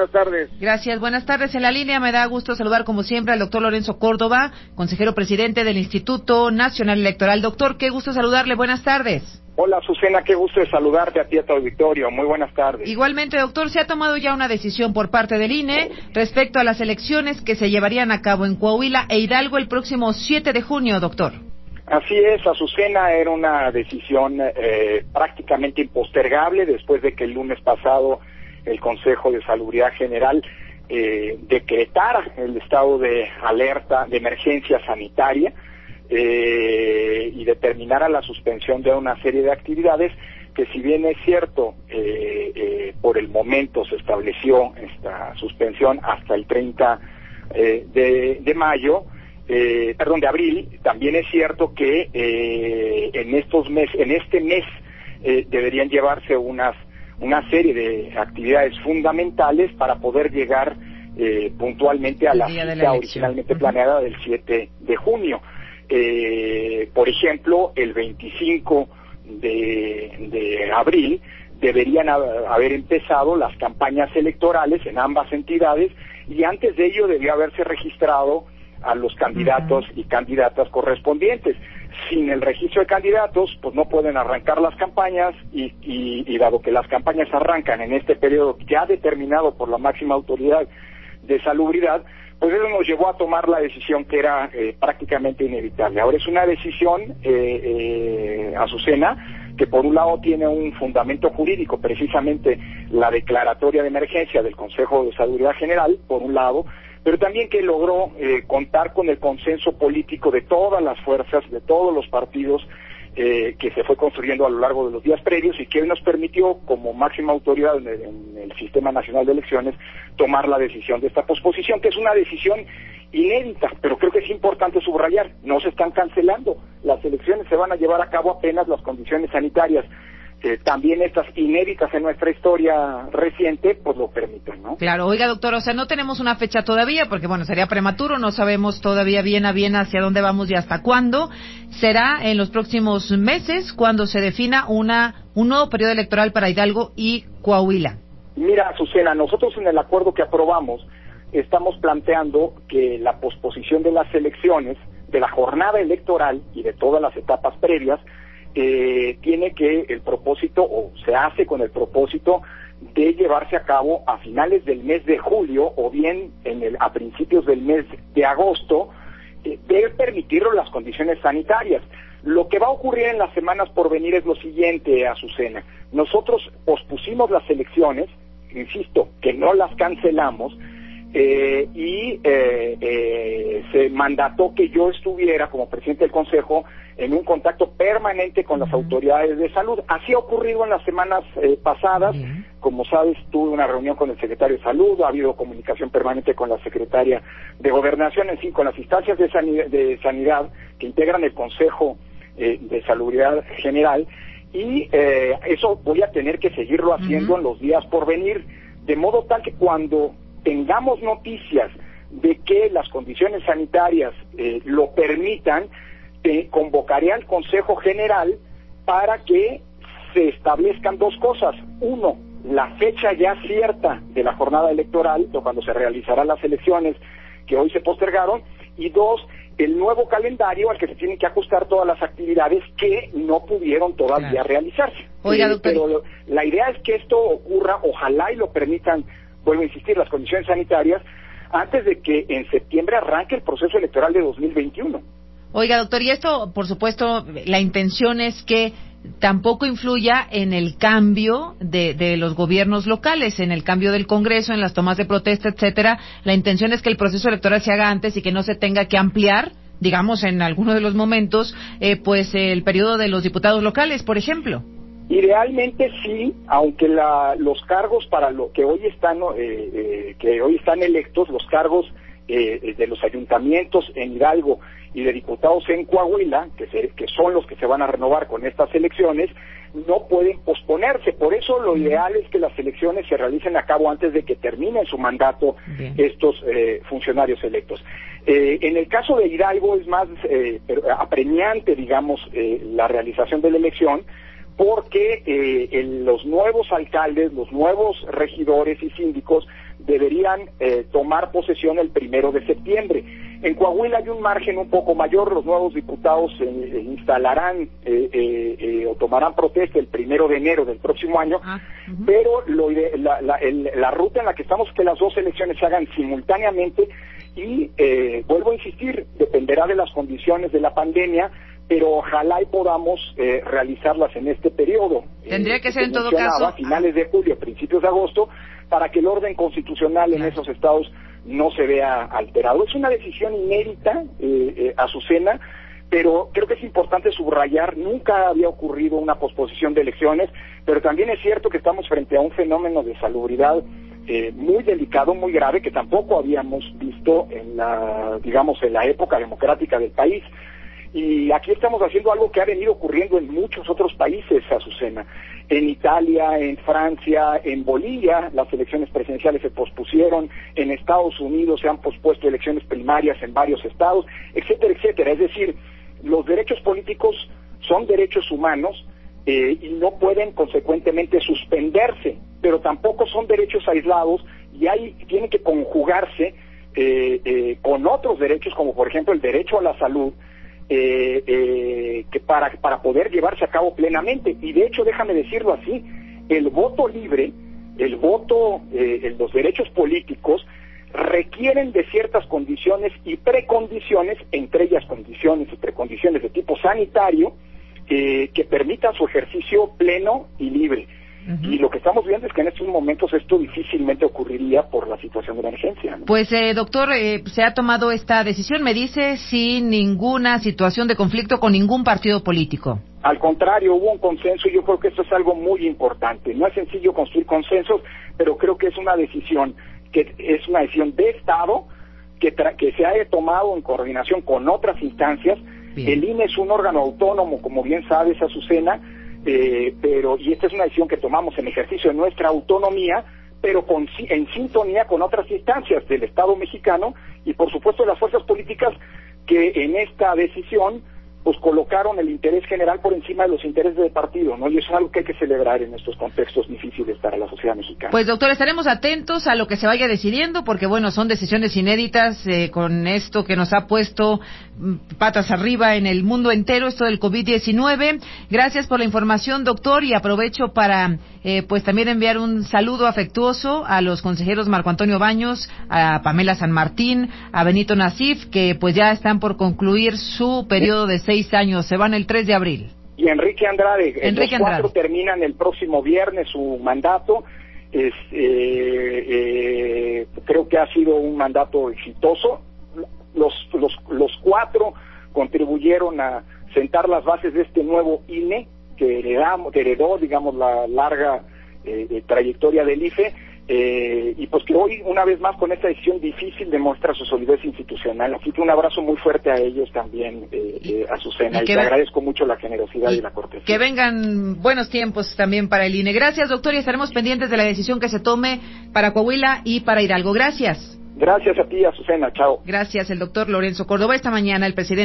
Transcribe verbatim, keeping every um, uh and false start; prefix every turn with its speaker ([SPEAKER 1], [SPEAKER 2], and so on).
[SPEAKER 1] buenas tardes.
[SPEAKER 2] Gracias, buenas tardes. En la línea me da gusto saludar como siempre al doctor Lorenzo Córdoba, consejero presidente del Instituto Nacional Electoral. Doctor, qué gusto saludarle, buenas tardes.
[SPEAKER 1] Hola, Azucena, qué gusto de saludarte a ti y a tu auditorio. Muy buenas tardes.
[SPEAKER 2] Igualmente, doctor, se ha tomado ya una decisión por parte del I N E respecto a las elecciones que se llevarían a cabo en Coahuila e Hidalgo el próximo siete de junio, doctor.
[SPEAKER 1] Así es, Azucena, era una decisión eh, prácticamente impostergable después de que el lunes pasado el Consejo de Salubridad General eh, decretara el estado de alerta, de emergencia sanitaria, eh, y determinara la suspensión de una serie de actividades que, si bien es cierto, eh, eh, por el momento se estableció esta suspensión hasta el treinta eh, de, de mayo, eh, perdón, de abril, también es cierto que eh, en estos meses, en este mes eh, deberían llevarse unas una serie de actividades fundamentales para poder llegar eh, puntualmente a la cita originalmente planeada del siete de junio. Eh, por ejemplo, el veinticinco de abril deberían haber empezado las campañas electorales en ambas entidades, y antes de ello debía haberse registrado a los candidatos uh-huh. y candidatas correspondientes. Sin el registro de candidatos, pues no pueden arrancar las campañas, y, y, y dado que las campañas arrancan en este periodo ya determinado por la máxima autoridad de salubridad, pues eso nos llevó a tomar la decisión que era eh, prácticamente inevitable. Ahora es una decisión, eh, eh, Azucena, que por un lado tiene un fundamento jurídico, precisamente la declaratoria de emergencia del Consejo de Salubridad General, por un lado, pero también que logró eh, contar con el consenso político de todas las fuerzas, de todos los partidos, eh, que se fue construyendo a lo largo de los días previos, y que hoy nos permitió, como máxima autoridad en el, en el Sistema Nacional de Elecciones, tomar la decisión de esta posposición, que es una decisión inédita, pero creo que es importante subrayar, no se están cancelando, las elecciones se van a llevar a cabo apenas las condiciones sanitarias, Eh, también estas inéditas en nuestra historia reciente, pues lo permiten, ¿no?
[SPEAKER 2] Claro, oiga, doctor, o sea, no tenemos una fecha todavía, porque bueno, sería prematuro, no sabemos todavía bien a bien hacia dónde vamos y hasta cuándo. Será en los próximos meses cuando se defina una un nuevo periodo electoral para Hidalgo y Coahuila.
[SPEAKER 1] Mira, Azucena, nosotros en el acuerdo que aprobamos estamos planteando que la posposición de las elecciones, de la jornada electoral y de todas las etapas previas, Eh, tiene que el propósito, o se hace con el propósito de llevarse a cabo a finales del mes de julio, o bien en el, a principios del mes de agosto, eh, debe permitirlo las condiciones sanitarias. Lo que va a ocurrir en las semanas por venir es lo siguiente, Azucena. Nosotros pospusimos las elecciones, insisto, que no las cancelamos, eh, y eh, eh, se mandató que yo estuviera como presidente del Consejo en un contacto permanente con las autoridades de salud. Así ha ocurrido en las semanas eh, pasadas. Uh-huh. Como sabes, tuve una reunión con el secretario de Salud, ha habido comunicación permanente con la secretaria de Gobernación, en fin, con las instancias de sanidad, de sanidad que integran el Consejo eh, de Salubridad General, y eh, eso voy a tener que seguirlo haciendo uh-huh. en los días por venir, de modo tal que cuando tengamos noticias de que las condiciones sanitarias eh, lo permitan, te convocaré al Consejo General para que se establezcan dos cosas. Uno, la fecha ya cierta de la jornada electoral, o cuando se realizarán las elecciones que hoy se postergaron, y dos, el nuevo calendario al que se tienen que ajustar todas las actividades que no pudieron todavía claro. realizarse.
[SPEAKER 2] Oiga,
[SPEAKER 1] eh,
[SPEAKER 2] doctor.
[SPEAKER 1] Pero la idea es que esto ocurra, ojalá y lo permitan, vuelvo a insistir, las condiciones sanitarias, antes de que en septiembre arranque el proceso electoral de dos mil veintiuno.
[SPEAKER 2] Oiga, doctor, y esto, por supuesto, la intención es que tampoco influya en el cambio de, de los gobiernos locales, en el cambio del Congreso, en las tomas de protesta, etcétera. La intención es que el proceso electoral se haga antes y que no se tenga que ampliar, digamos, en alguno de los momentos, eh, pues el periodo de los diputados locales, por ejemplo.
[SPEAKER 1] Idealmente sí, aunque la, los cargos para lo que hoy están, eh, eh, que hoy están electos, los cargos eh, de los ayuntamientos en Hidalgo y de diputados en Coahuila, que, se, que son los que se van a renovar con estas elecciones, no pueden posponerse. Por eso lo ideal es que las elecciones se realicen a cabo antes de que terminen su mandato Bien. estos eh, funcionarios electos. Eh, en el caso de Hidalgo es más eh, apremiante, digamos, eh, la realización de la elección, porque eh, el, los nuevos alcaldes, los nuevos regidores y síndicos de, podrían eh, tomar posesión el primero de septiembre. En Coahuila hay un margen un poco mayor, los nuevos diputados eh, instalarán eh, eh, eh, o tomarán protesta el primero de enero del próximo año, ah, uh-huh. pero lo, la, la, el, la ruta en la que estamos es que las dos elecciones se hagan simultáneamente y, eh, vuelvo a insistir, dependerá de las condiciones de la pandemia, pero ojalá y podamos eh, realizarlas en este periodo.
[SPEAKER 2] Tendría
[SPEAKER 1] eh,
[SPEAKER 2] que ser en todo caso
[SPEAKER 1] a finales de julio, principios de agosto, para que el orden constitucional claro. en esos estados no se vea alterado. Es una decisión inédita, eh, eh, Azucena, pero creo que es importante subrayar, nunca había ocurrido una posposición de elecciones, pero también es cierto que estamos frente a un fenómeno de salubridad eh, muy delicado, muy grave, que tampoco habíamos visto en la, digamos, en la época democrática del país. Y aquí estamos haciendo algo que ha venido ocurriendo en muchos otros países, Azucena. En Italia, en Francia, en Bolivia, las elecciones presidenciales se pospusieron, en Estados Unidos se han pospuesto elecciones primarias en varios estados, etcétera, etcétera. Es decir, los derechos políticos son derechos humanos eh, y no pueden consecuentemente suspenderse, pero tampoco son derechos aislados y hay, tienen que conjugarse eh, eh, con otros derechos, como por ejemplo el derecho a la salud, Eh, eh, que para, para poder llevarse a cabo plenamente. Y de hecho, déjame decirlo así, el voto libre, el voto, eh, los derechos políticos requieren de ciertas condiciones y precondiciones, entre ellas condiciones y precondiciones de tipo sanitario, eh, que permitan su ejercicio pleno y libre. Uh-huh. Y lo que estamos viendo es que en estos momentos esto difícilmente ocurriría por la situación de emergencia, ¿no?
[SPEAKER 2] Pues, eh, doctor, eh, se ha tomado esta decisión, me dice, sin ninguna situación de conflicto con ningún partido político.
[SPEAKER 1] Al contrario, hubo un consenso y yo creo que esto es algo muy importante. No es sencillo construir consensos, pero creo que es una decisión, que es una decisión de Estado que, tra- que se ha tomado en coordinación con otras instancias. Bien. El I N E es un órgano autónomo, como bien sabes, Azucena, Eh, pero y esta es una decisión que tomamos en ejercicio de nuestra autonomía, pero con, en sintonía con otras instancias del Estado mexicano y por supuesto las fuerzas políticas que en esta decisión pues colocaron el interés general por encima de los intereses del partido, ¿no? Y eso es algo que hay que celebrar en estos contextos difíciles para la sociedad mexicana.
[SPEAKER 2] Pues, doctor, estaremos atentos a lo que se vaya decidiendo, porque, bueno, son decisiones inéditas eh, con esto que nos ha puesto mm, patas arriba en el mundo entero, esto del COVID diecinueve. Gracias por la información, doctor, y aprovecho para, eh, pues, también enviar un saludo afectuoso a los consejeros Marco Antonio Baños, a Pamela San Martín, a Benito Nasif, que, pues, ya están por concluir su periodo de seis años, se van el tres de abril.
[SPEAKER 1] Y Enrique Andrade,
[SPEAKER 2] Enrique
[SPEAKER 1] los cuatro
[SPEAKER 2] Andrade.
[SPEAKER 1] terminan el próximo viernes su mandato. Es, eh, eh, creo que ha sido un mandato exitoso. Los, los, los cuatro contribuyeron a sentar las bases de este nuevo I N E que, heredamos, que heredó, digamos, la larga eh, trayectoria del I F E. Eh, y pues que hoy, una vez más, con esta decisión difícil, demuestra su solidez institucional. Así que un abrazo muy fuerte a ellos también, eh, eh, Azucena, y, y te ven... agradezco mucho la generosidad y, y la cortesía.
[SPEAKER 2] Que vengan buenos tiempos también para el I N E. Gracias, doctor, y estaremos pendientes de la decisión que se tome para Coahuila y para Hidalgo. Gracias.
[SPEAKER 1] Gracias a ti, Azucena. Chao.
[SPEAKER 2] Gracias, el doctor Lorenzo Córdoba. Esta mañana el presidente